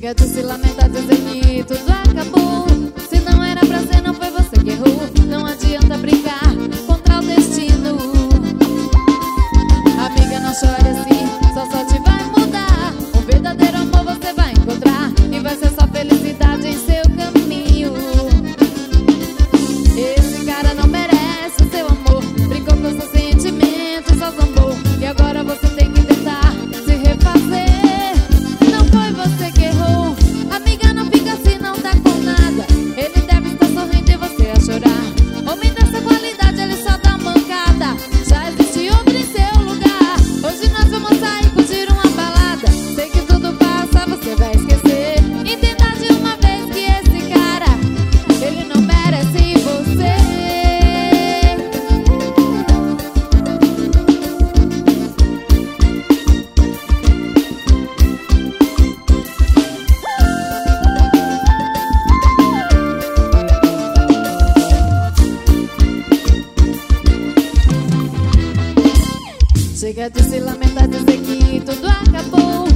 Chega de se lamentar, dizer que tudo acabou. Se não era pra ser, não foi você que errou. Não adianta brincar contra o destino. Amiga, não chore assim, só sorte vai mudar. Um verdadeiro amor você vai encontrar e vai ser só felicidade em seu caminho. Esse cara não merece o seu amor. Brincou com seus sentimentos, só zombou. E agora você tem que tentar se refazer. Não foi você que errou. Amiga, não fica assim, não dá com nada. Ele deve estar sorrindo e você a chorar. Homem dessa qualidade, ele só dá mancada. Já existe outro em seu lugar. Hoje nós vamos sair, curtir uma balada. Sei que tudo passa, você vai esquecer. Entenda de uma vez que esse cara, ele não merece você. Chega de se lamentar, dizer que tudo acabou.